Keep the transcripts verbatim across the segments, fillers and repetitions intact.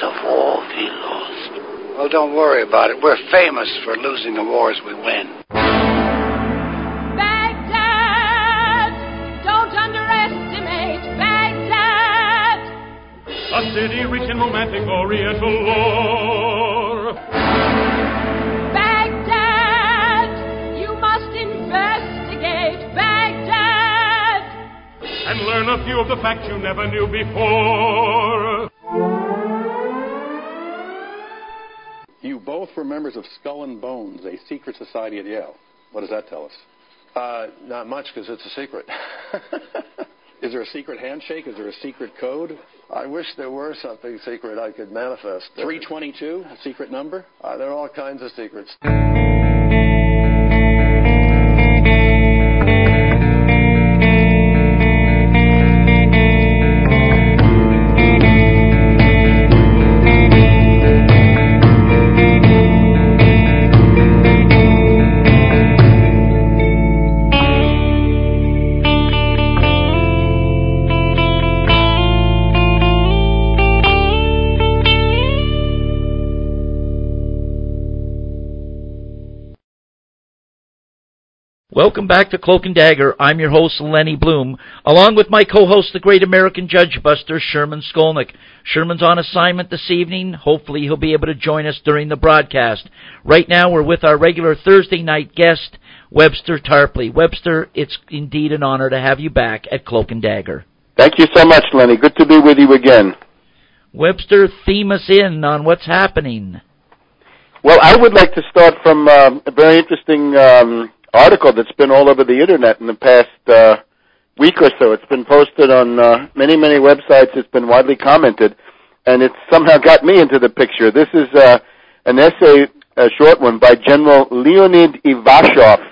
of war we lost. Well, don't worry about it. We're famous for losing the wars we win. Baghdad! Don't underestimate Baghdad! A city rich in romantic Oriental lore. Baghdad! You must investigate Baghdad! And learn a few of the facts you never knew before. You both were members of Skull and Bones, a secret society at Yale. What does that tell us? Uh, not much, because it's a secret. Is there a secret handshake? Is there a secret code? I wish there were something secret I could manifest. three twenty-two, a secret number? Uh, there are all kinds of secrets. Welcome back to Cloak and Dagger. I'm your host, Lenny Bloom, along with my co-host, the great American Judge Buster, Sherman Skolnick. Sherman's on assignment this evening. Hopefully he'll be able to join us during the broadcast. Right now we're with our regular Thursday night guest, Webster Tarpley. Webster, it's indeed an honor to have you back at Cloak and Dagger. Thank you so much, Lenny. Good to be with you again. Webster, theme us in on what's happening. Well, I would like to start from uh, a very interesting um, article that's been all over the Internet in the past uh, week or so. It's been posted on uh, many, many websites. It's been widely commented, and it's somehow got me into the picture. This is uh, an essay, a short one, by General Leonid Ivashov,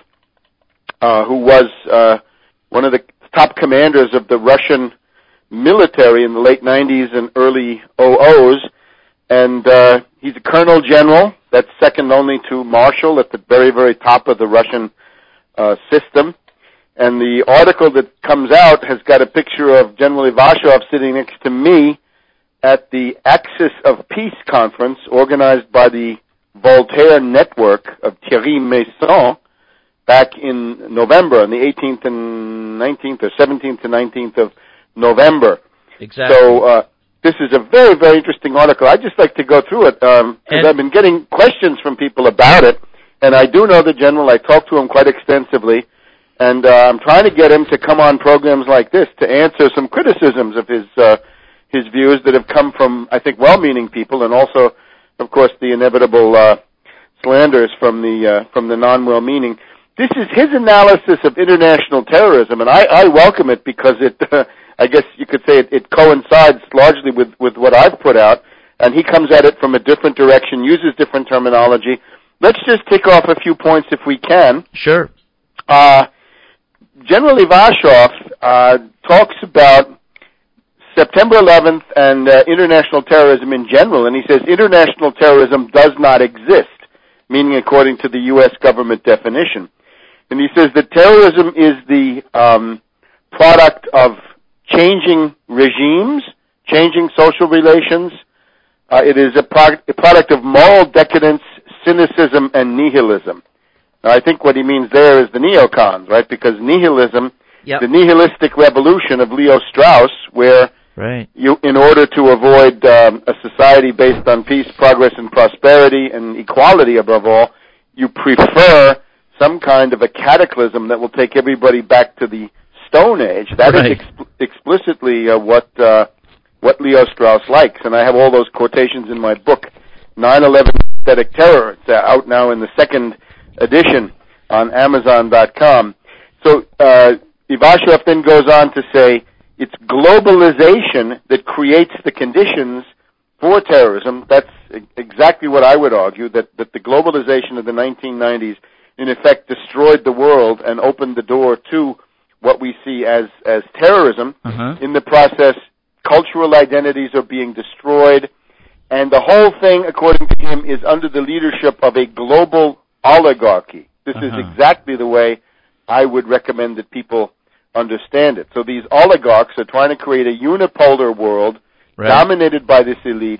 uh, who was uh, one of the top commanders of the Russian military in the late nineties and early oh ohs, and uh, he's a colonel general. That's second only to Marshal at the very, very top of the Russian uh, system. And the article that comes out has got a picture of General Ivashov sitting next to me at the Axis of Peace conference organized by the Voltaire Network of Thierry Meyssan back in November, on the eighteenth and nineteenth, or seventeenth to nineteenth of November. Exactly. So uh, this is a very, very interesting article. I'd just like to go through it because um, I've been getting questions from people about it, and I do know the general. I talked to him quite extensively, and uh, I'm trying to get him to come on programs like this to answer some criticisms of his uh, his views that have come from, I think, well-meaning people, and also, of course, the inevitable uh, slanders from the uh, from the non-well-meaning. This is his analysis of international terrorism, and I, I welcome it because it, uh, I guess you could say it, it coincides largely with, with what I've put out, and he comes at it from a different direction, uses different terminology. Let's just tick off a few points if we can. Sure. Uh, General Ivashov uh, talks about September eleventh and uh, international terrorism in general, and he says international terrorism does not exist, meaning according to the U S government definition. And he says that terrorism is the um, product of changing regimes, changing social relations. Uh, it is a, pro- a product of moral decadence, cynicism, and nihilism. Now, I think what he means there is the neocons, right? Because nihilism, yep. the nihilistic revolution of Leo Strauss, where right. you, in order to avoid um, a society based on peace, progress, and prosperity, and equality above all, you prefer some kind of a cataclysm that will take everybody back to the Stone Age. That right. is ex- explicitly uh, what uh, what Leo Strauss likes, and I have all those quotations in my book, nine eleven Aesthetic Terror. It's uh, out now in the second edition on Amazon dot com. So uh, Ivashov then goes on to say it's globalization that creates the conditions for terrorism. That's exactly what I would argue, that, that the globalization of the nineteen nineties in effect destroyed the world and opened the door to what we see as, as terrorism. Uh-huh. In the process, cultural identities are being destroyed, and the whole thing, according to him, is under the leadership of a global oligarchy. This uh-huh. is exactly the way I would recommend that people understand it. So these oligarchs are trying to create a unipolar world right. dominated by this elite,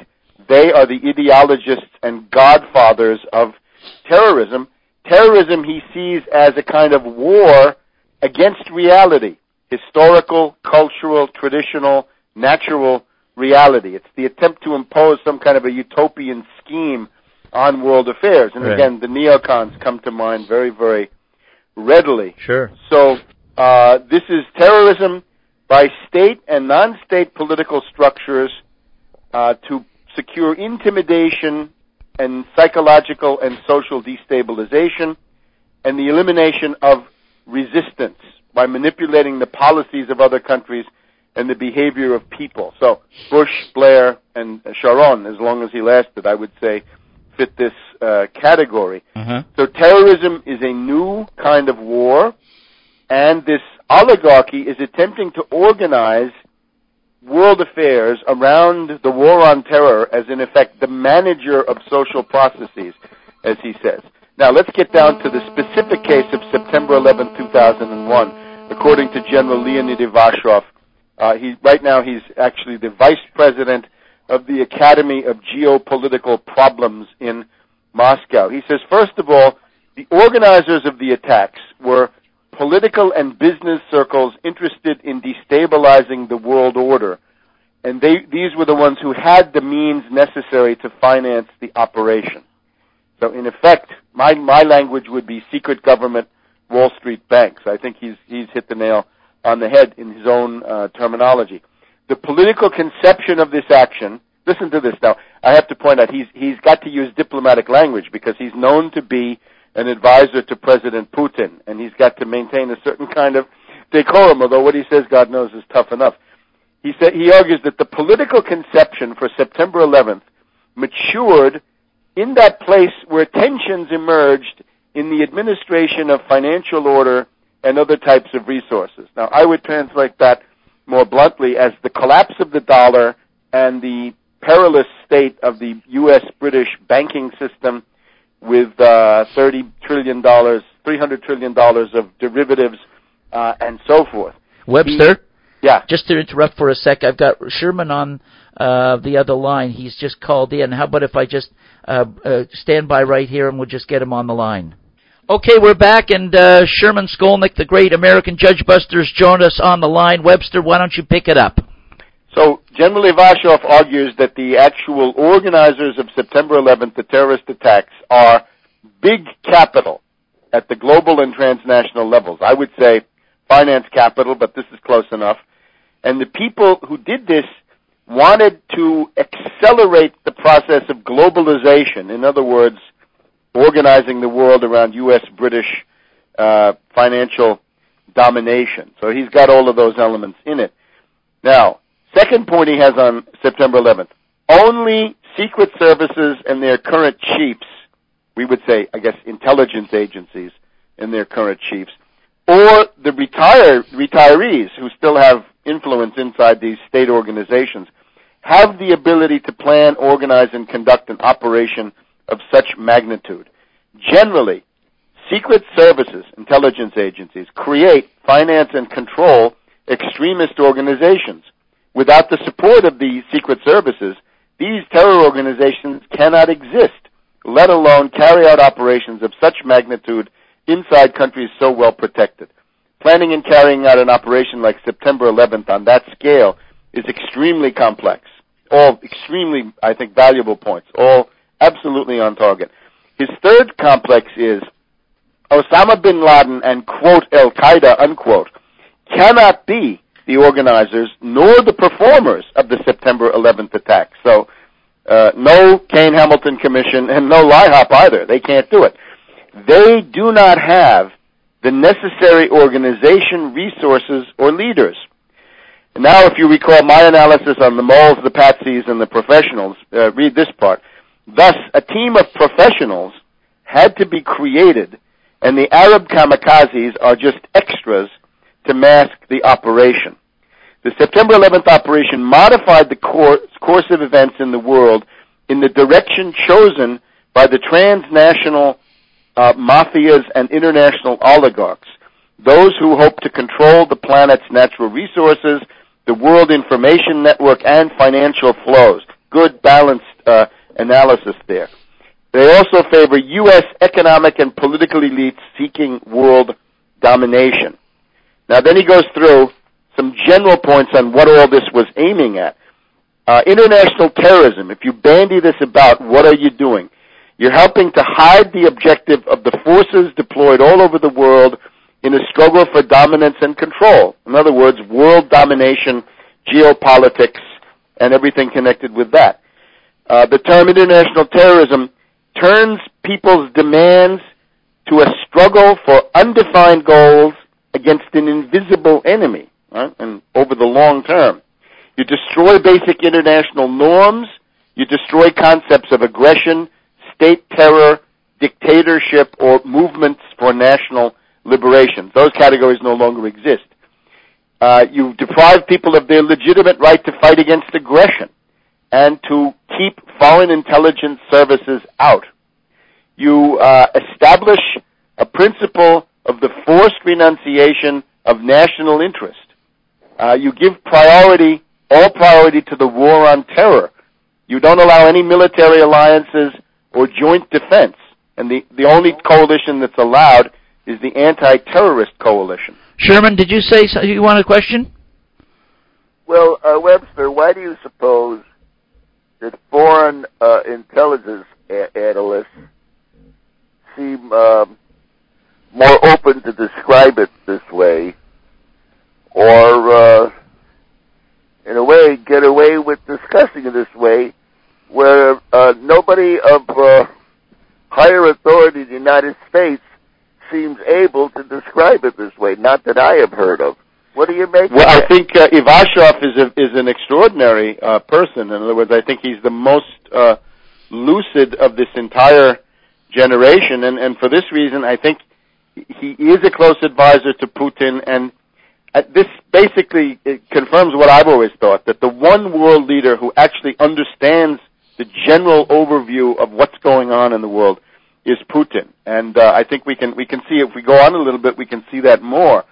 they are the ideologists and godfathers of terrorism. Terrorism he sees as a kind of war against reality, historical, cultural, traditional, natural reality. It's the attempt to impose some kind of a utopian scheme on world affairs. And right. again, the neocons come to mind very, very readily. Sure. So uh, this is terrorism by state and non-state political structures uh, to secure intimidation and psychological and social destabilization and the elimination of resistance by manipulating the policies of other countries and the behavior of people. So Bush, Blair, and Sharon, as long as he lasted, I would say, fit this uh, category. Uh-huh. So terrorism is a new kind of war, and this oligarchy is attempting to organize world affairs around the war on terror as, in effect, the manager of social processes, as he says. Now, let's get down to the specific case of September eleventh, two thousand one. According to General Leonid Ivashov, uh, he, right now he's actually the vice president of the Academy of Geopolitical Problems in Moscow. He says, first of all, the organizers of the attacks were political and business circles interested in destabilizing the world order, and they, these were the ones who had the means necessary to finance the operation. So, in effect, my, my language would be secret government Wall Street banks. I think he's, he's hit the nail on the head in his own uh, terminology. The political conception of this action, listen to this now, I have to point out, he's, he's got to use diplomatic language because he's known to be an advisor to President Putin, and he's got to maintain a certain kind of decorum, although what he says, God knows, is tough enough. He said, he argues that the political conception for September eleventh matured in that place where tensions emerged in the administration of financial order and other types of resources. Now, I would translate that more bluntly as the collapse of the dollar and the perilous state of the U S British banking system with uh, thirty trillion dollars, three hundred trillion dollars of derivatives, uh, and so forth. Webster? He, yeah. Just to interrupt for a sec, I've got Sherman on uh, the other line. He's just called in. How about if I just uh, uh, stand by right here and we'll just get him on the line? Okay, we're back, and uh, Sherman Skolnick, the great American Judge Busters, joined us on the line. Webster, why don't you pick it up? So General Ivashov argues that the actual organizers of September eleventh, the terrorist attacks, are big capital at the global and transnational levels. I would say finance capital, but this is close enough. And the people who did this wanted to accelerate the process of globalization. In other words, organizing the world around U S British uh, financial domination. So he's got all of those elements in it. Now, second point he has on September eleventh, only secret services and their current chiefs, we would say, I guess, intelligence agencies and their current chiefs, or the retire, retirees who still have influence inside these state organizations, have the ability to plan, organize, and conduct an operation of such magnitude. Generally, secret services, intelligence agencies, create, finance, and control extremist organizations. Without the support of the secret services, these terror organizations cannot exist, let alone carry out operations of such magnitude inside countries so well protected. Planning and carrying out an operation like September eleventh on that scale is extremely complex. All extremely, I think, valuable points, all absolutely on target. His third complex is Osama bin Laden and, quote, Al-Qaeda, unquote, cannot be the organizers nor the performers of the September eleventh attack. So uh, no Kane-Hamilton Commission and no LIHOP either. They can't do it. They do not have the necessary organization, resources, or leaders. And now, if you recall my analysis on the moles, the patsies, and the professionals, uh, read this part. Thus, a team of professionals had to be created, and the Arab kamikazes are just extras to mask the operation. The September eleventh operation modified the course, course of events in the world in the direction chosen by the transnational uh, mafias and international oligarchs, those who hope to control the planet's natural resources, the world information network, and financial flows. Good, balanced uh, analysis there. They also favor U S economic and political elites seeking world domination. Now, then he goes through some general points on what all this was aiming at. Uh, international terrorism, if you bandy this about, what are you doing? You're helping to hide the objective of the forces deployed all over the world in a struggle for dominance and control. In other words, world domination, geopolitics, and everything connected with that. Uh, the term international terrorism turns people's demands to a struggle for undefined goals against an invisible enemy, right? And over the long term. You destroy basic international norms. You destroy concepts of aggression, state terror, dictatorship, or movements for national liberation. Those categories no longer exist. Uh, you deprive people of their legitimate right to fight against aggression and to keep foreign intelligence services out. You uh, establish a principle of the forced renunciation of national interest. Uh, you give priority, all priority to the war on terror. You don't allow any military alliances or joint defense. And the, the only coalition that's allowed is the anti-terrorist coalition. Sherman, did you say so, you want a question? Well, uh, Webster, why do you suppose that foreign uh, intelligence a- analysts seem uh, more open to describe it this way, or uh, in a way get away with discussing it this way, where uh, nobody of uh, higher authority in the United States seems able to describe it this way? Not that I have heard of. What do you make well, of that? I think uh, Ivashov is a, is an extraordinary uh, person. In other words, I think he's the most uh, lucid of this entire generation, and, and for this reason, I think he is a close advisor to Putin, and uh, this basically it confirms what I've always thought, that the one world leader who actually understands the general overview of what's going on in the world is Putin. And uh, I think we can we can see, if we go on a little bit, we can see that more.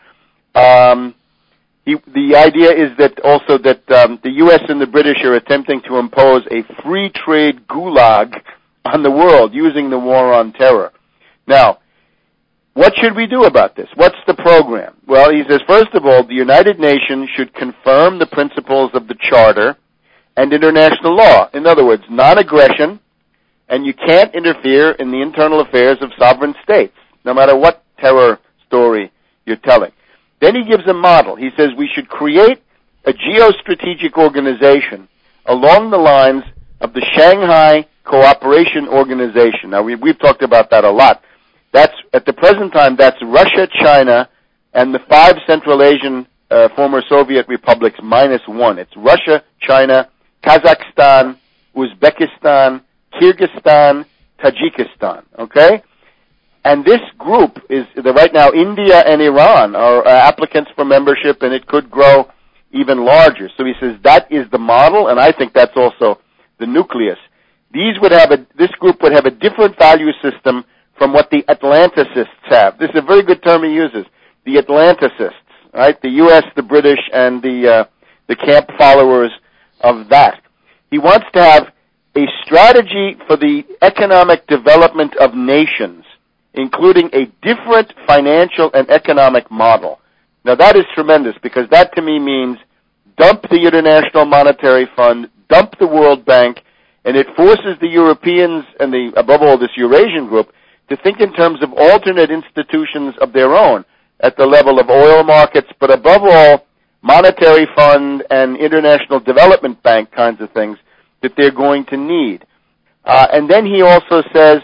Um, he, the idea is that also that um, the U S and the British are attempting to impose a free trade gulag on the world using the war on terror. Now, what should we do about this? What's the program? Well, he says, first of all, the United Nations should confirm the principles of the Charter and international law. In other words, non-aggression, and you can't interfere in the internal affairs of sovereign states, no matter what terror story you're telling. Then he gives a model. He says we should create a geostrategic organization along the lines of the Shanghai Cooperation Organization. Now, we, we've talked about that a lot. That's, at the present time, that's Russia, China, and the five Central Asian uh, former Soviet republics minus one. It's Russia, China, Kazakhstan, Uzbekistan, Kyrgyzstan, Tajikistan, okay? And this group is, right now, India and Iran are uh, applicants for membership, and it could grow even larger. So he says that is the model, and I think that's also the nucleus. These would have a, this group would have a different value system from what the Atlanticists have. This is a very good term he uses, the Atlanticists, right? The U S, the British, and the, uh, the camp followers of that. He wants to have a strategy for the economic development of nations, including a different financial and economic model. Now, that is tremendous, because that to me means dump the International Monetary Fund, dump the World Bank, and it forces the Europeans and, the, above all, this Eurasian group to think in terms of alternate institutions of their own at the level of oil markets, but above all, monetary fund and international development bank kinds of things that they're going to need. Uh, and then he also says,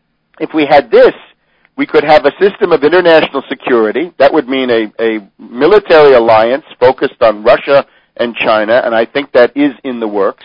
if we had this, we could have a system of international security. That would mean a, a military alliance focused on Russia and China, and I think that is in the works.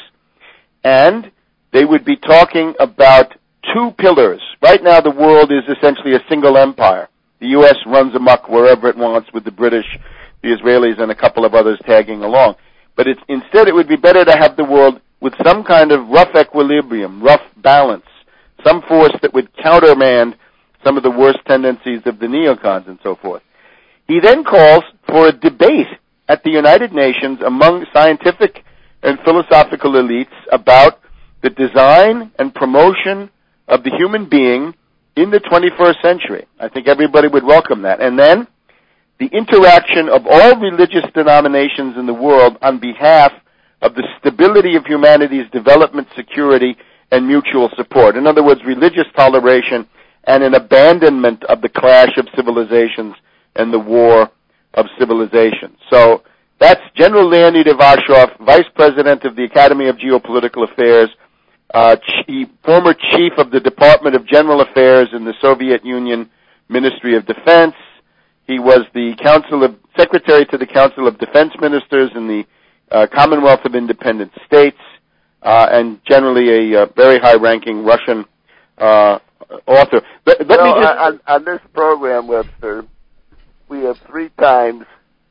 And they would be talking about two pillars. Right now the world is essentially a single empire. The U S runs amok wherever it wants with the British, the Israelis, and a couple of others tagging along. But it's, instead it would be better to have the world with some kind of rough equilibrium, rough balance, some force that would countermand some of the worst tendencies of the neocons and so forth. He then calls for a debate at the United Nations among scientific and philosophical elites about the design and promotion of the human being in the twenty-first century. I think everybody would welcome that. And then the interaction of all religious denominations in the world on behalf of the stability of humanity's development, security, and mutual support. In other words, religious toleration and an abandonment of the clash of civilizations and the war of civilization. So that's General Leonid Ivashov, Vice President of the Academy of Geopolitical Affairs, uh, ch- former Chief of the Department of General Affairs in the Soviet Union Ministry of Defense. He was the Council of Secretary to the Council of Defense Ministers in the uh, Commonwealth of Independent States, uh, and generally a uh, very high-ranking Russian uh, author. Let, let you know, me just... on, on this program, Webster, we have three times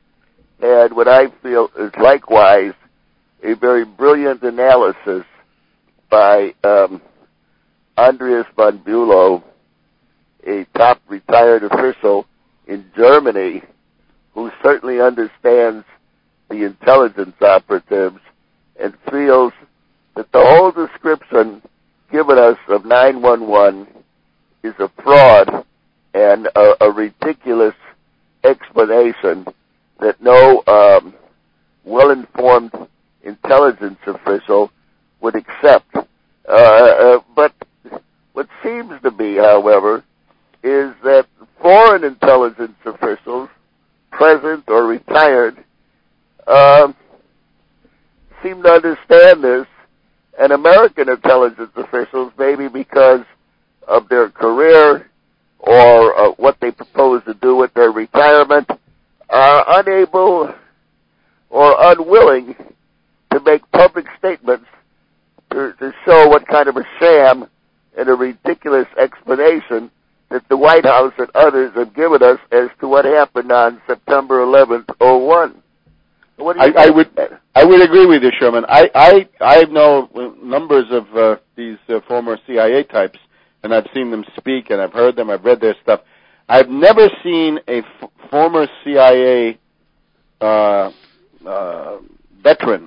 had what I feel is likewise a very brilliant analysis by um, Andreas von Bülow, a top retired official in Germany who certainly understands the intelligence operatives and feels that the whole description given us of nine one one is a fraud and a, a ridiculous explanation that no um, well-informed intelligence official would accept. Uh, uh, but what seems to be, however, is that foreign intelligence officials, present or retired, uh, seem to understand this, and American intelligence officials, maybe because of their career or uh, what they propose to do with their retirement, are unable or unwilling to make public statements to, to show what kind of a sham and a ridiculous explanation that the White House and others have given us as to what happened on September eleventh, oh one. What do you I, I would I would agree with you, Sherman. I I, I know numbers of uh, these uh, former C I A types, and I've seen them speak, and I've heard them, I've read their stuff. I've never seen a f- former C I A uh, uh, veteran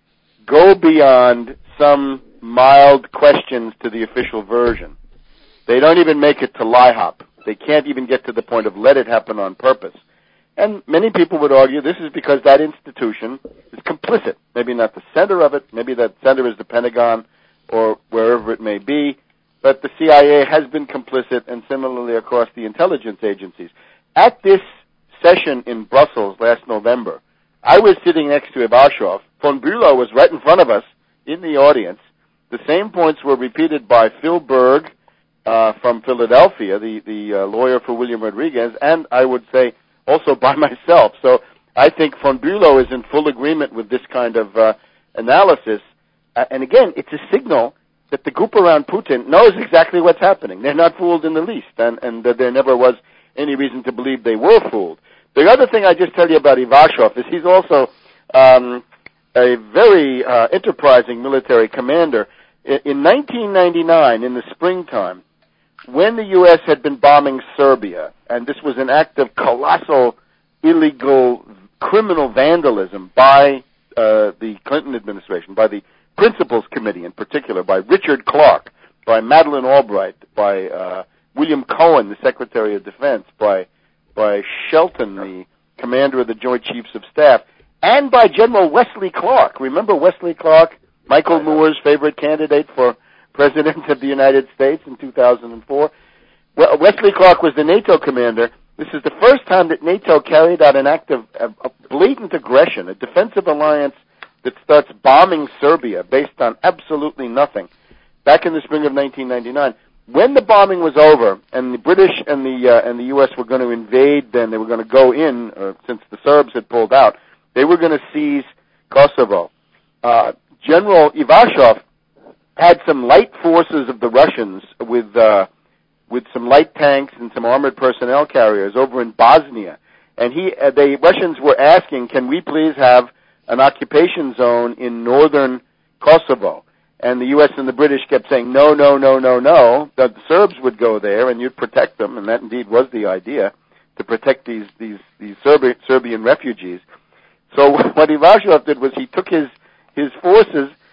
go beyond some mild questions to the official version. They don't even make it to L I HOP. They can't even get to the point of let it happen on purpose. And many people would argue this is because that institution is complicit. Maybe not the center of it. Maybe that center is the Pentagon or wherever it may be. But the C I A has been complicit, and similarly across the intelligence agencies. At this session in Brussels last November, I was sitting next to Ivashov. Von Bülow was right in front of us in the audience. The same points were repeated by Phil Berg uh, from Philadelphia, the, the uh, lawyer for William Rodriguez, and I would say also by myself. So I think von Bülow is in full agreement with this kind of uh, analysis. Uh, and again, it's a signal that the group around Putin knows exactly what's happening. They're not fooled in the least, and, and that there never was any reason to believe they were fooled. The other thing I just tell you about Ivashov is he's also um, a very uh, enterprising military commander. In, in nineteen ninety-nine, in the springtime, when the U S had been bombing Serbia, and this was an act of colossal, illegal, criminal vandalism by uh, the Clinton administration, by the Principals Committee in particular, by Richard Clarke, by Madeleine Albright, by uh, William Cohen, the Secretary of Defense, by by Shelton, the Commander of the Joint Chiefs of Staff, and by General Wesley Clark. Remember Wesley Clark, Michael Moore's favorite candidate for President of the United States in two thousand four? Well, Wesley Clark was the NATO commander. This is the first time that NATO carried out an act of, of, of blatant aggression, a defensive alliance that starts bombing Serbia based on absolutely nothing. Back in the spring of nineteen ninety-nine, when the bombing was over and the British and the uh, and the U S were going to invade, then they were going to go in, uh, since the Serbs had pulled out, they were going to seize Kosovo. Uh, General Ivashov had some light forces of the Russians with uh, with some light tanks and some armored personnel carriers over in Bosnia, and he uh, the Russians were asking, "Can we please have an occupation zone in northern Kosovo?" And the U S and the British kept saying, no, no, no, no, no, that the Serbs would go there and you'd protect them, and that indeed was the idea, to protect these, these, these Serbi- Serbian refugees. So what Ivashov did was he took his, his forces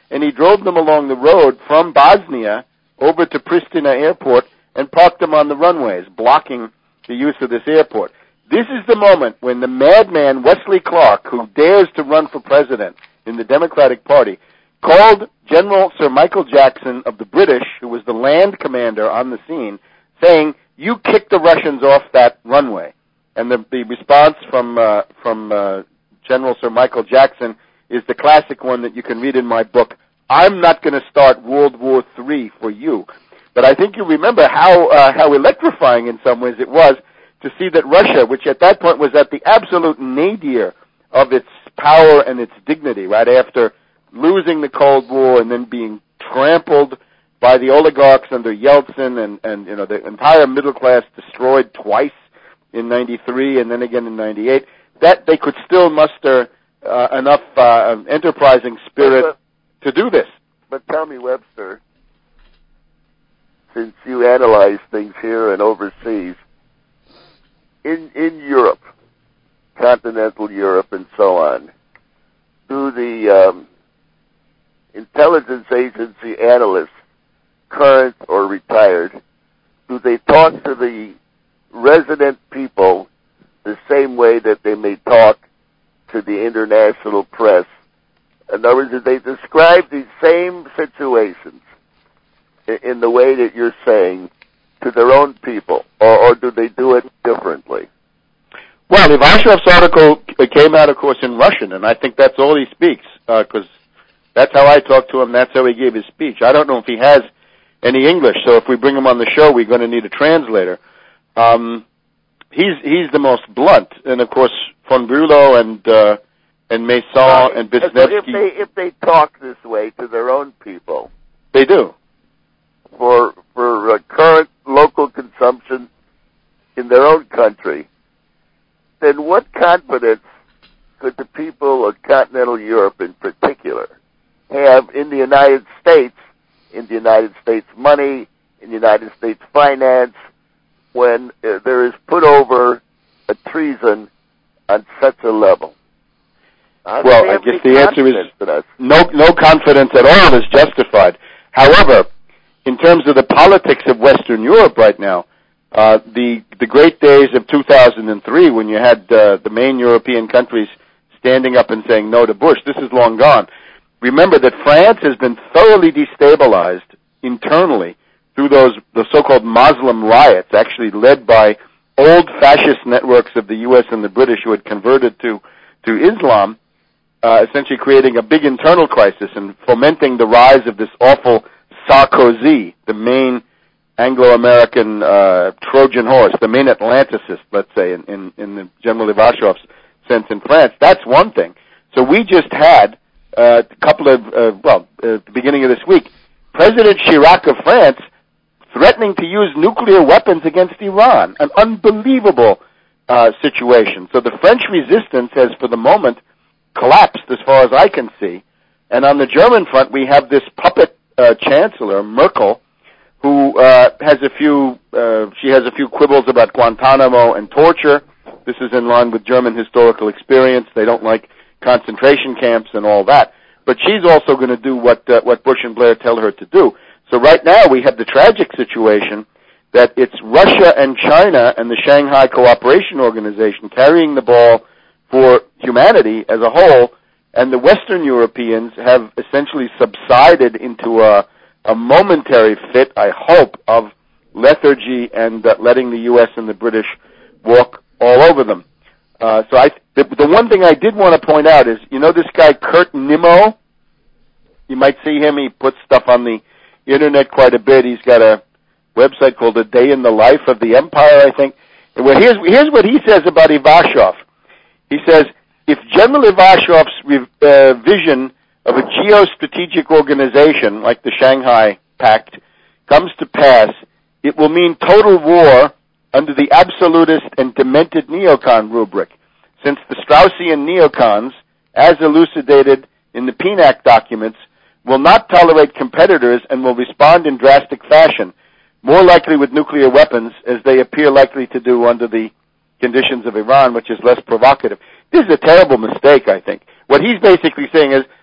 and he drove them along the road from Bosnia over to Pristina Airport and parked them on the runways, blocking the use of this airport. This is the moment when the madman Wesley Clark, who dares to run for president in the Democratic Party, called General Sir Michael Jackson of the British, who was the land commander on the scene, saying, "You kicked the Russians off that runway." And the, the response from uh, from uh, General Sir Michael Jackson is the classic one that you can read in my book, "I'm not going to start World War Three for you." But I think you remember how uh, how electrifying in some ways it was to see that Russia, which at that point was at the absolute nadir of its power and its dignity, right after losing the Cold War and then being trampled by the oligarchs under Yeltsin, and, and you know the entire middle class destroyed twice in ninety-three and then again in ninety-eight, that they could still muster uh, enough uh, enterprising spirit but, but, to do this. But Tommy Webster, since you analyze things here and overseas, in in Europe, continental Europe and so on, do the um, intelligence agency analysts, current or retired, do they talk to the resident people the same way that they may talk to the international press? In other words, do they describe these same situations in the way that you're saying to their own people, or, or do they do it differently? Well, Ivashov's article came out, of course, in Russian, and I think that's all he speaks, because uh, that's how I talked to him, that's how he gave his speech. I don't know if he has any English, so if we bring him on the show, we're going to need a translator. Um, he's he's the most blunt, and of course, von Bülow and uh, and Maison uh, and Wisniewski. If they if they talk this way to their own people, they do. For for uh, current local consumption in their own country, then what confidence could the people of continental Europe in particular have in the United States, in the United States money, in the United States finance, when uh, there is put over a treason on such a level? Uh, well, I guess the answer is no, no confidence at all is justified. However, in terms of the politics of Western Europe right now, uh, the the great days of two thousand three, when you had uh, the main European countries standing up and saying no to Bush, this is long gone. Remember that France has been thoroughly destabilized internally through those the so-called Muslim riots, actually led by old fascist networks of the U S and the British who had converted to to Islam, uh, essentially creating a big internal crisis and fomenting the rise of this awful Sarkozy, the main Anglo-American uh, Trojan horse, the main Atlanticist, let's say, in, in, in the General Ivashov's sense in France. That's one thing. So we just had uh, a couple of, uh, well, uh, at the beginning of this week, President Chirac of France threatening to use nuclear weapons against Iran, an unbelievable uh, situation. So the French resistance has, for the moment, collapsed as far as I can see. And on the German front, we have this puppet uh, chancellor, Merkel, who uh, has a few, uh, she has a few quibbles about Guantanamo and torture. This is in line with German historical experience. They don't like concentration camps and all that. But she's also going to do what uh, what Bush and Blair tell her to do. So right now we have the tragic situation that it's Russia and China and the Shanghai Cooperation Organization carrying the ball for humanity as a whole, and the Western Europeans have essentially subsided into a a momentary fit, I hope, of lethargy and uh, letting the U S and the British walk all over them. Uh, so I, the, the one thing I did want to point out is, you know this guy Kurt Nimmo? You might see him. He puts stuff on the internet quite a bit. He's got a website called A Day in the Life of the Empire, I think. And well, here's, here's what he says about Ivashov. He says, if General Ivashov's uh, vision of a geostrategic organization like the Shanghai Pact comes to pass, it will mean total war under the absolutist and demented neocon rubric, since the Straussian neocons, as elucidated in the P N A C documents, will not tolerate competitors and will respond in drastic fashion, more likely with nuclear weapons, as they appear likely to do under the conditions of Iran, which is less provocative. This is a terrible mistake, I think. What he's basically saying is,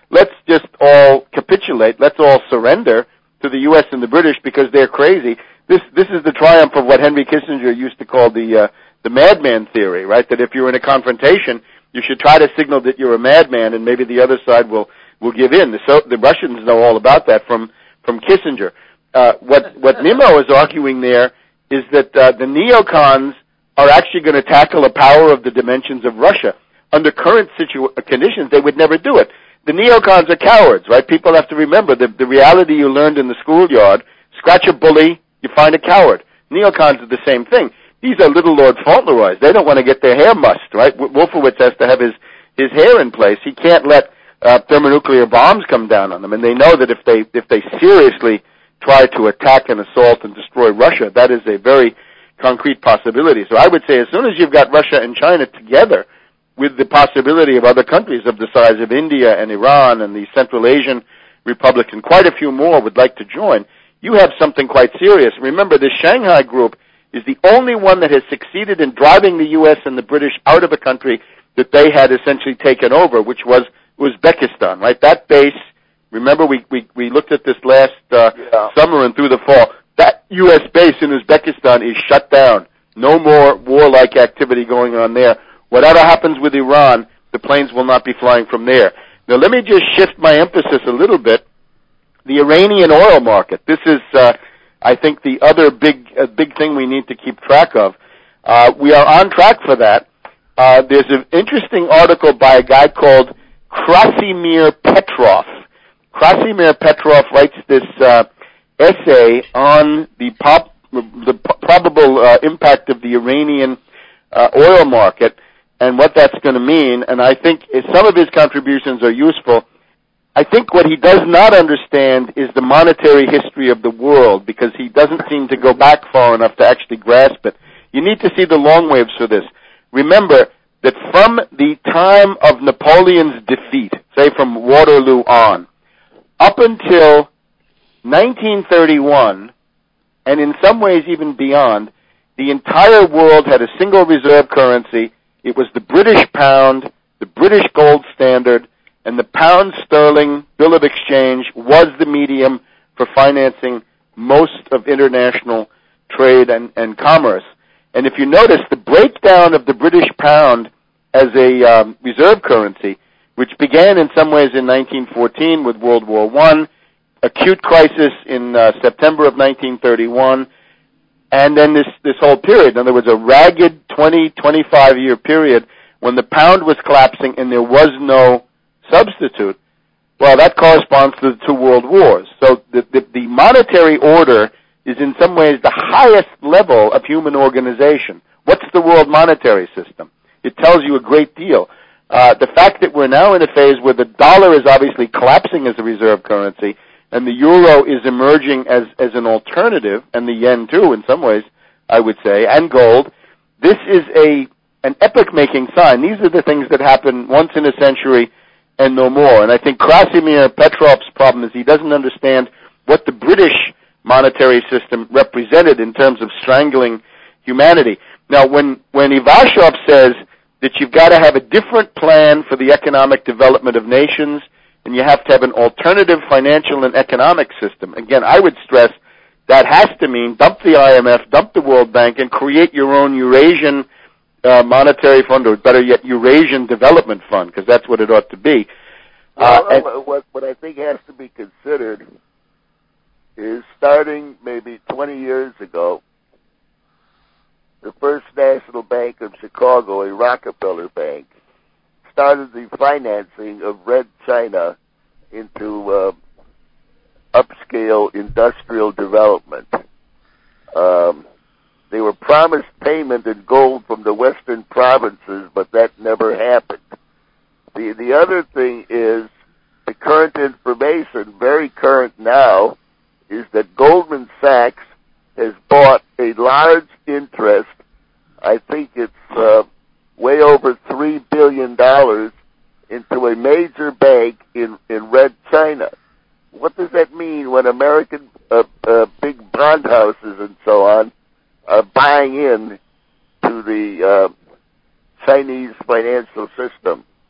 let's just all capitulate, let's all surrender to the U S and the British because they're crazy. This this is the triumph of what Henry Kissinger used to call the uh, the madman theory, right? That if you're in a confrontation, you should try to signal that you're a madman, and maybe the other side will, will give in. The, so, the Russians know all about that from from Kissinger. Uh, what what Nimmo is arguing there is that uh, the neocons are actually going to tackle a power of the dimensions of Russia. Under current situ- conditions, they would never do it. The neocons are cowards, right? People have to remember the, the reality you learned in the schoolyard. Scratch a bully, you find a coward. Neocons are the same thing. These are little Lord Fauntleroys. They don't want to get their hair mussed, right? Wolfowitz has to have his, his hair in place. He can't let uh, thermonuclear bombs come down on them. And they know that if they if they seriously try to attack and assault and destroy Russia, that is a very concrete possibility. So I would say as soon as you've got Russia and China together with the possibility of other countries of the size of India and Iran and the Central Asian republics and quite a few more would like to join, you have something quite serious. Remember, the Shanghai Group is the only one that has succeeded in driving the U S and the British out of a country that they had essentially taken over, which was Uzbekistan, right? That base, remember we, we, we looked at this last uh, yeah. summer and through the fall. That U S base in Uzbekistan is shut down. No more warlike activity going on there. Whatever happens with Iran, the planes will not be flying from there. Now let me just shift my emphasis a little bit. The Iranian oil market. This is, uh, I think, the other big uh, big thing we need to keep track of. Uh, we are on track for that. Uh, there's an interesting article by a guy called Krasimir Petrov. Krasimir Petrov writes this uh, essay on the, pop, the p- probable uh, impact of the Iranian uh, oil market and what that's going to mean. And I think some of his contributions are useful. I think what he does not understand is the monetary history of the world, because he doesn't seem to go back far enough to actually grasp it. You need to see the long waves for this. Remember that from the time of Napoleon's defeat, say from Waterloo on, up until nineteen thirty-one, and in some ways even beyond, the entire world had a single reserve currency. It was the British pound, the British gold standard, and the pound sterling bill of exchange was the medium for financing most of international trade and, and commerce. And if you notice, the breakdown of the British pound as a um, reserve currency, which began in some ways in nineteen fourteen with World War One, acute crisis in uh, September of nineteen thirty-one, and then this, this whole period. In other words, a ragged twenty, twenty-five year period when the pound was collapsing and there was no substitute. Well, that corresponds to the two world wars. So the, the, the monetary order is in some ways the highest level of human organization. What's the world monetary system? It tells you a great deal. Uh, the fact that we're now in a phase where the dollar is obviously collapsing as a reserve currency and the euro is emerging as, as an alternative, and the yen too in some ways, I would say, and gold, this is a an epoch-making sign. These are the things that happen once in a century and no more. And I think Krasimir Petrov's problem is he doesn't understand what the British monetary system represented in terms of strangling humanity. Now, when, when Ivashov says that you've got to have a different plan for the economic development of nations, and you have to have an alternative financial and economic system, again, I would stress that has to mean dump the I M F, dump the World Bank, and create your own Eurasian uh, monetary fund, or better yet, Eurasian Development Fund, because that's what it ought to be. Uh, well, and, what, what I think has to be considered is starting maybe twenty years ago, the First National Bank of Chicago, a Rockefeller bank, started the financing of Red China into uh, upscale industrial development. Um, they were promised payment in gold from the western provinces, but that never happened. The, the other thing is the current information, very current now, is that Goldman Sachs has bought a large interest, I think it's uh, way over three billion dollars, into a major bank in, in Red China. What does that mean when American uh, uh, big bond houses and so on are buying in to the uh, Chinese financial system?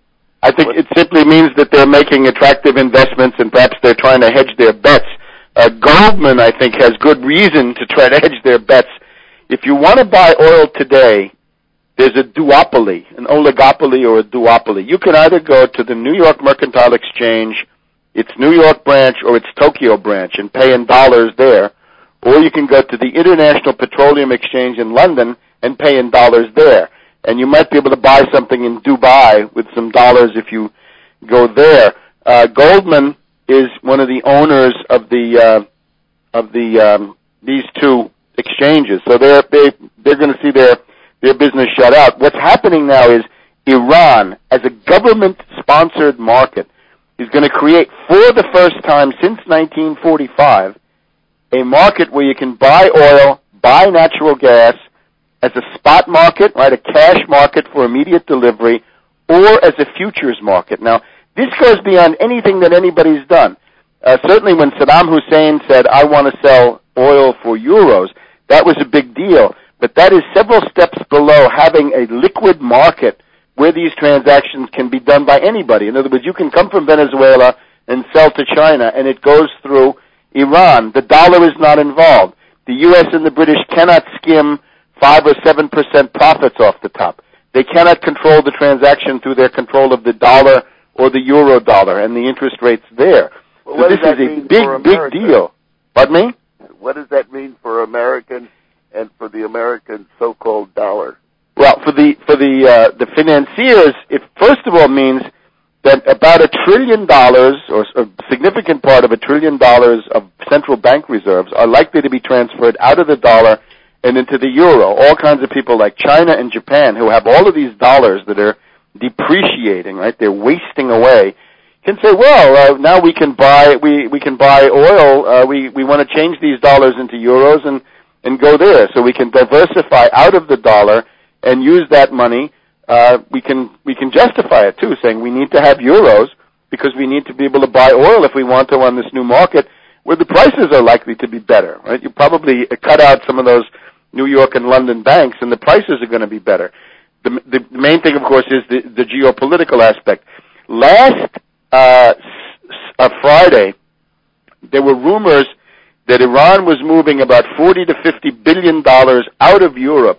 I think it simply means that they're making attractive investments and perhaps they're trying to hedge their bets. Uh, Goldman, I think, has good reason to try to hedge their bets. If you want to buy oil today, there's a duopoly, an oligopoly or a duopoly. You can either go to the New York Mercantile Exchange, its New York branch, or its Tokyo branch and pay in dollars there, or you can go to the International Petroleum Exchange in London and pay in dollars there. And you might be able to buy something in Dubai with some dollars if you go there. Uh, Goldman is one of the owners of the uh, of the um, these two exchanges, so they're they they're going to see their their business shut out. What's happening now is Iran, as a government-sponsored market, is going to create for the first time since nineteen forty-five a market where you can buy oil, buy natural gas as a spot market, right, a cash market for immediate delivery, or as a futures market. Now, this goes beyond anything that anybody's done. Uh, certainly when Saddam Hussein said, I want to sell oil for euros, that was a big deal. But that is several steps below having a liquid market where these transactions can be done by anybody. In other words, you can come from Venezuela and sell to China, and it goes through Iran. The dollar is not involved. The U S and the British cannot skim five or seven percent profits off the top. They cannot control the transaction through their control of the dollar or the euro dollar and the interest rates there. Well, so what this does that is a mean big, for big America? deal. Pardon me? What does that mean for American and for the American so-called dollar? Well, for the for the uh, the financiers, it first of all means that about a trillion dollars, or a significant part of a trillion dollars of central bank reserves, are likely to be transferred out of the dollar and into the euro. All kinds of people like China and Japan, who have all of these dollars that are depreciating, right? They're wasting away. Can say, well, uh, now we can buy we we can buy oil. Uh, we we want to change these dollars into euros and and go there, so we can diversify out of the dollar and use that money. Uh, we can we can justify it too, saying we need to have euros because we need to be able to buy oil if we want to on this new market where the prices are likely to be better. Right? You probably cut out some of those New York and London banks, and the prices are going to be better. The, the main thing, of course, is the, the geopolitical aspect. Last uh, uh, Friday, there were rumors that Iran was moving about forty to fifty billion dollars out of Europe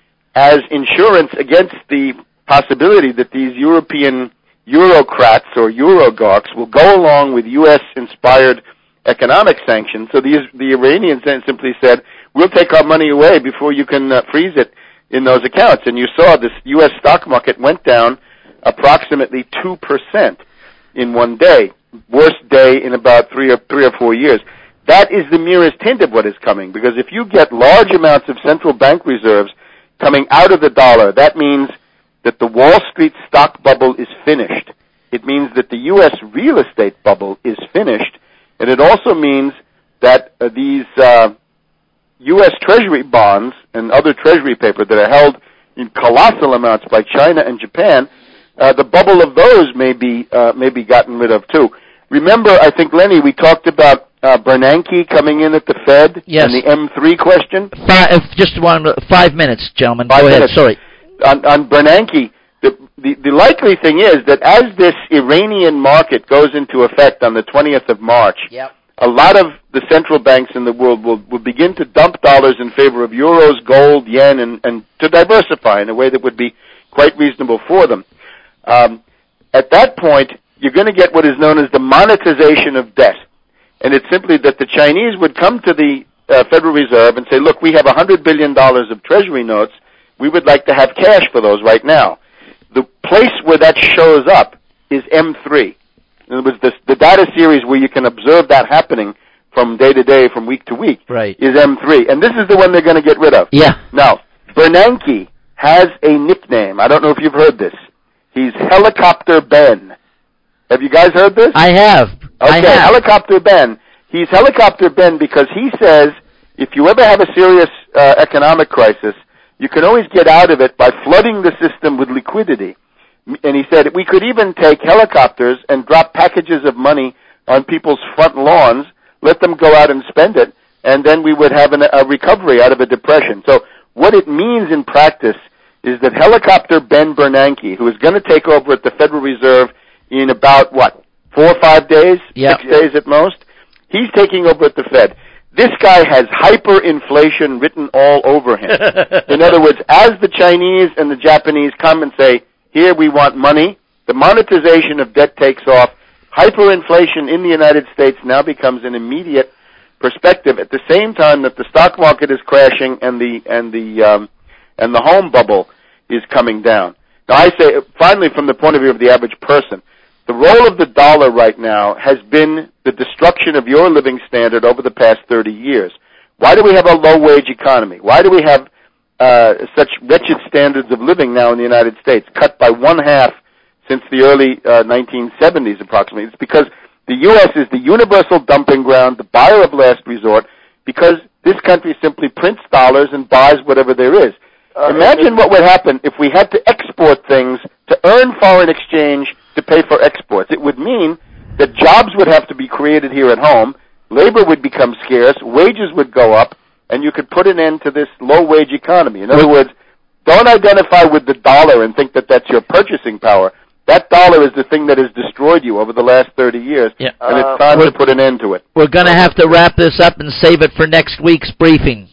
as insurance against the possibility that these European Eurocrats or Eurogarchs will go along with U S-inspired economic sanctions. So the, the Iranians then simply said, we'll take our money away before you can uh, freeze it in those accounts. And you saw this U S stock market went down approximately two percent in one day, worst day in about three or, three or four years. That is the merest hint of what is coming, because if you get large amounts of central bank reserves coming out of the dollar, that means that the Wall Street stock bubble is finished. It means that the U S real estate bubble is finished, and it also means that uh, these uh, U S Treasury bonds and other Treasury paper that are held in colossal amounts by China and Japan, uh, the bubble of those may be uh, may be gotten rid of too. Remember, I think, Lenny, we talked about uh, Bernanke coming in at the Fed, yes, and the M three question. Five, just one, five minutes, gentlemen. Five Go minutes. ahead. Sorry. On, on Bernanke, the, the the likely thing is that as this Iranian market goes into effect on the twentieth of March, yep, a lot of the central banks in the world will, will begin to dump dollars in favor of euros, gold, yen, and, and to diversify in a way that would be quite reasonable for them. Um, at that point, you're going to get what is known as the monetization of debt. And it's simply that the Chinese would come to the uh, Federal Reserve and say, look, we have one hundred billion dollars of Treasury notes. We would like to have cash for those right now. The place where that shows up is M three. In other words, this, the data series where you can observe that happening from day to day, from week to week, right, is M three. And this is the one they're going to get rid of. Yeah. Now, Bernanke has a nickname. I don't know if you've heard this. He's Helicopter Ben. Have you guys heard this? I have. Okay, I have. Helicopter Ben. He's Helicopter Ben because he says if you ever have a serious uh, economic crisis, you can always get out of it by flooding the system with liquidity. And he said we could even take helicopters and drop packages of money on people's front lawns, let them go out and spend it, and then we would have an, a recovery out of a depression. So what it means in practice is that helicopter Ben Bernanke, who is going to take over at the Federal Reserve in about, what, four or five days? Yep. Six days at most? He's taking over at the Fed. This guy has hyperinflation written all over him. In other words, as the Chinese and the Japanese come and say, here we want money, the monetization of debt takes off. Hyperinflation in the United States now becomes an immediate perspective at the same time that the stock market is crashing and the and the um, and the home bubble is coming down. Now I say, finally, from the point of view of the average person, the role of the dollar right now has been the destruction of your living standard over the past thirty years. Why do we have a low-wage economy? Why do we have uh, such wretched standards of living now in the United States, cut by one half since the early uh, nineteen seventies approximately? It's because the U S is the universal dumping ground, the buyer of last resort, because this country simply prints dollars and buys whatever there is. Uh, Imagine what would happen if we had to export things to earn foreign exchange to pay for exports. It would mean that jobs would have to be created here at home, labor would become scarce, wages would go up, and you could put an end to this low-wage economy. In other words, don't identify with the dollar and think that that's your purchasing power. That dollar is the thing that has destroyed you over the last thirty years, yeah. and uh, it's time to put an end to it. We're going to have to wrap this up and save it for next week's briefing.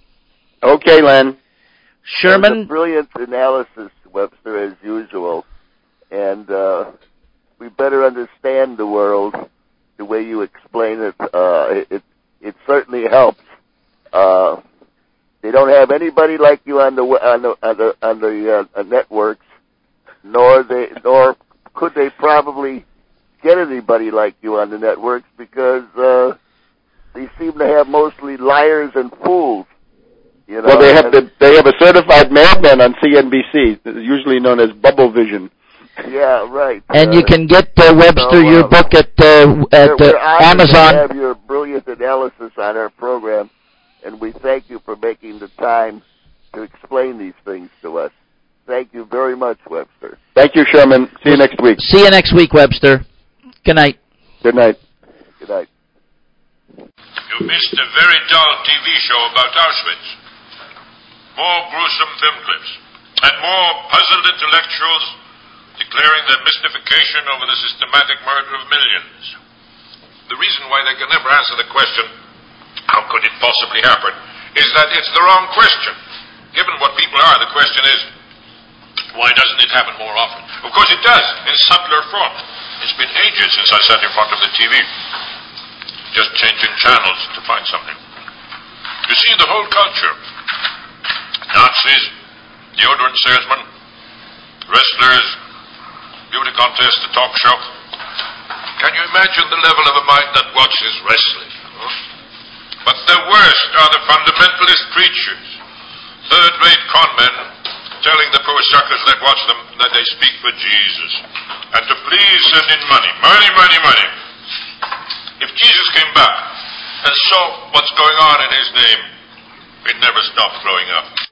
Okay, Len. Sherman? Brilliant analysis, Webster, as usual. And uh, we better understand the world the way you explain it. Uh, it, it certainly helps. Uh, they don't have anybody like you on the on the on the, on the uh, networks, nor they nor could they probably get anybody like you on the networks because uh, they seem to have mostly liars and fools. You know, well, they have the, they have a certified madman on C N B C, usually known as Bubble Vision. Yeah, right. And uh, you can get uh, Webster so, uh, your book at uh, at we're, we're uh, Amazon. To have your brilliant analysis on our program, and we thank you for making the time to explain these things to us. Thank you very much, Webster. Thank you, Sherman. See you next week. See you next week, Webster. Good night. Good night. Good night. You missed a very dull T V show about Auschwitz. More gruesome film clips, and more puzzled intellectuals declaring their mystification over the systematic murder of millions. The reason why they can never answer the question, how could it possibly happen, is that it's the wrong question. Given what people are, the question is, why doesn't it happen more often? Of course it does, in subtler form. It's been ages since I sat in front of the T V, just changing channels to find something. You see, the whole culture, Nazis, deodorant salesmen, wrestlers, beauty contest, the talk show. Can you imagine the level of a mind that watches wrestling? Huh? But the worst are the fundamentalist preachers, third-rate con men telling the poor suckers that watch them that they speak for Jesus and to please send in money. Money, money, money. If Jesus came back and saw what's going on in his name, he'd never stop growing up.